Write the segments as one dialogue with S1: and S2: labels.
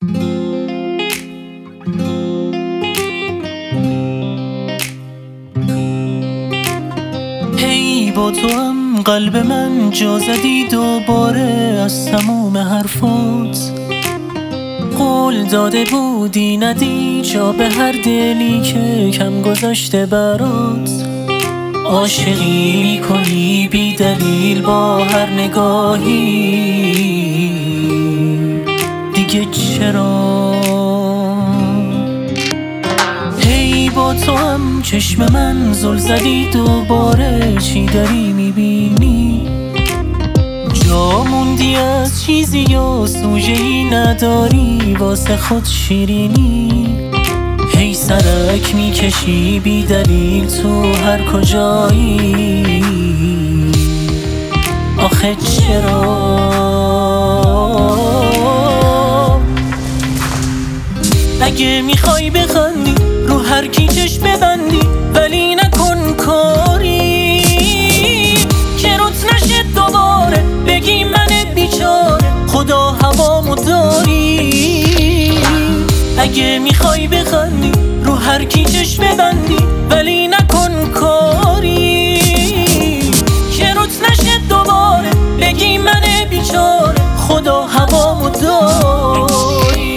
S1: هی با تو هم قلب من جا زدی دوباره از تموم حرفات. قول داده بودی ندی جا به هر دلی که کم گذاشته برات. عاشقی میکنی بی دلیل با هر نگاهی، دیگه چرا؟ هی با تو هم چشم من زل زدی دوباره، چی داری میبینی؟ جا موندی از چیزی و سوژه‌ای نداری واسه خود شیرینی. هی سرک میکشی بی دلیل تو هر کجایی، آخه چرا؟ اگه میخوای بخندی رو هر کی چشم ببندی، ولی نکن کاری که روت نشه دوباره بگی من بیچاره خدا هوامو داری. اگه میخوای بخندی رو هر کی چشم ببندی، ولی نکن کاری که روت نشه دوباره بگی من بیچاره خدا هوامو داری.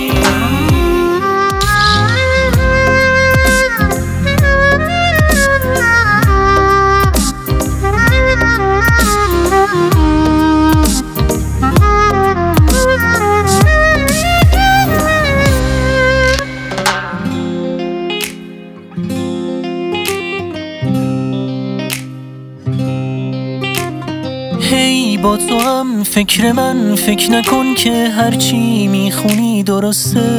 S1: هی با تو هم فکر من فکر نکن که هرچی میخونی درسته.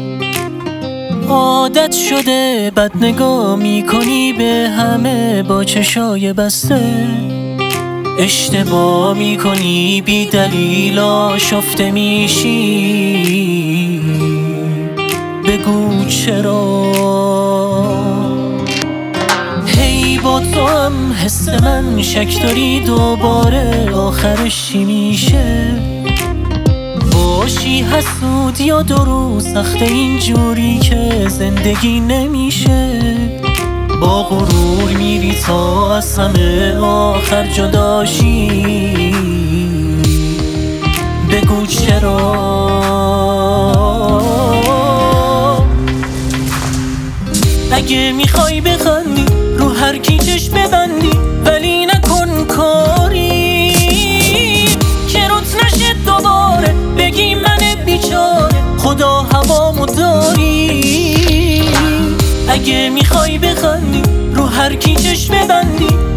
S1: عادت شده بد نگاه میکنی به همه با چشای بسته. اشتباه میکنی بی دلیل آشفته میشی، بگو چرا؟ هی با تو هم حس من شک داری دوباره، آخرش چی میشه؟ باشی حسود یا درو سخته اینجوری که زندگی نمیشه. با غرور میری تا از همه آخر جداشی، بگو چرا؟ اگه میخوای بخندی رو هر کی چشم ببندی، ولی نکن کاری که روت نشه دوباره بگی من بیچاره خدا هوامو داری. اگه میخوای بخندی رو هر کی چشم ببندی،